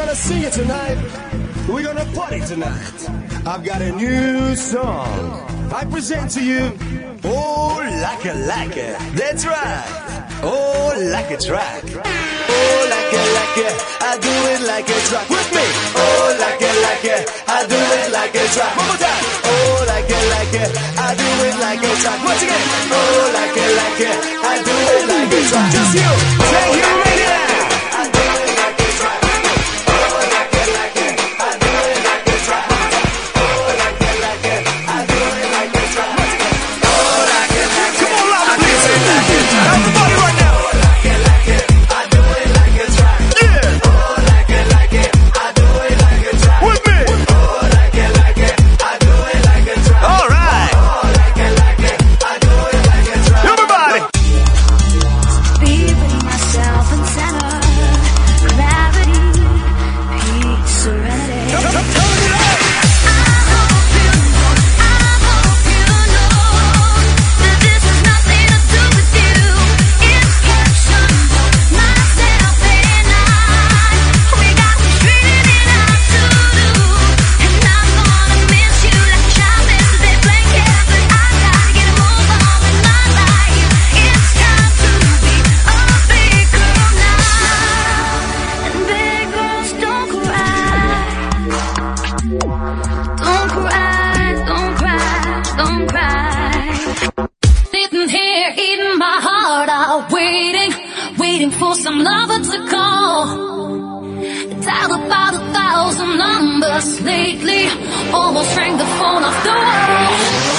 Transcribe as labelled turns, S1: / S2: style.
S1: gonna sing it tonight. We're gonna party tonight. I've got a new song. I present to you, oh, like it. That's right. Oh, like a track. Oh, like it. I do it like a track. With me. Oh, like it. I do it like a track. One more time. Oh, like it. I do it like a track. Once again. Oh, like it. I do it like a track. Just you. Say you ready now. I do it like a track. Oh, like it. I do it like a track. Oh, like it. I do it like a track. Oh, like it. Come on, Robert, please. Everybody right now. Oh, like it. I do it like a track. Yeah. Oh, like it. I do it like a track. With me. Oh, like it. I do it like a track. All right. Oh, like it. I do it like a track. Everybody.
S2: Feeling myself in center, gravity, peace, serenity.
S1: Turn it up.
S2: I hope you know that this has nothing to do with you. It's passion, myself and I. We got this written in our to-do, and I'm gonna miss you like a child misses their blanket. But I gotta get a move on with my life. It's time to be a big girl now. And big girls don't cry. Don't cry. Sitting here eating my heart out, waiting for some lover to call. Dialed about 1,000 numbers lately, almost rang the phone off the wall.